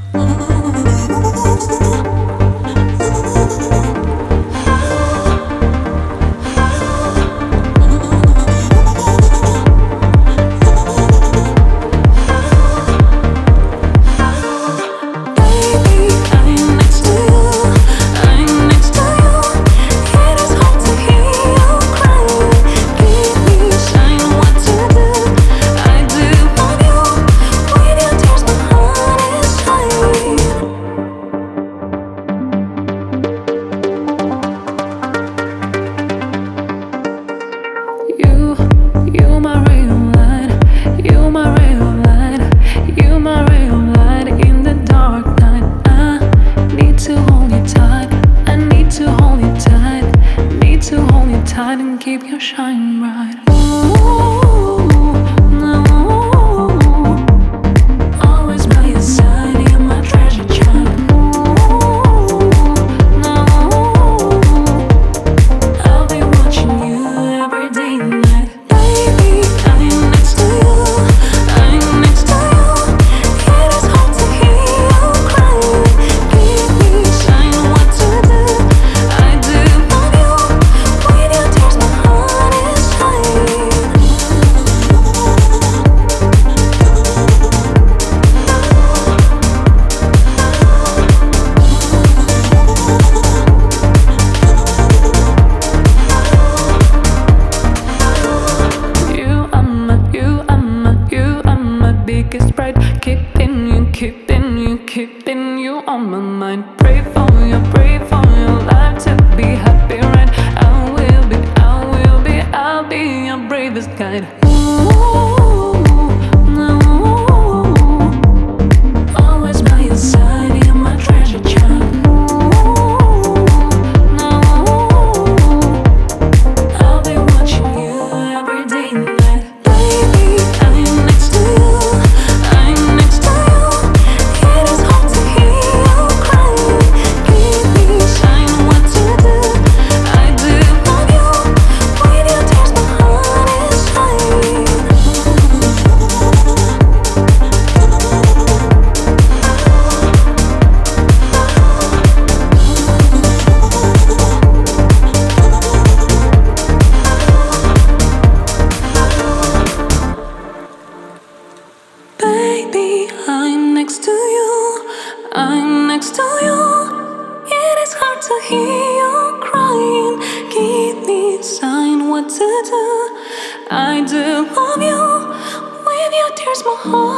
And keep your shine bright. Ooh, no. Always by your side, you're my treasure child. Ooh, no. I'll be watching you every day and night. Baby, I'm next to you. I'm next to you. It is hard to hear you crying. Give me a sign what to do. I do love you. With your tears, my heart is fine. You are my biggest pride. Keeping you on my mind. Pray for your life to be happy, right? I'll be your bravest guide. Ooh, no. Always by your side, you're my treasure child. Ooh, no. I'll be watching you every day and night. Baby, I'm next to you. I'm next to you. It is hard to hear you crying. Give me a sign what to do. I do love you. With your tears, my heart is fine. Baby, I'm next to you. I'm next to you. It is hard to hear you crying. Give me a sign what to do. I do love you. With your tears, my heart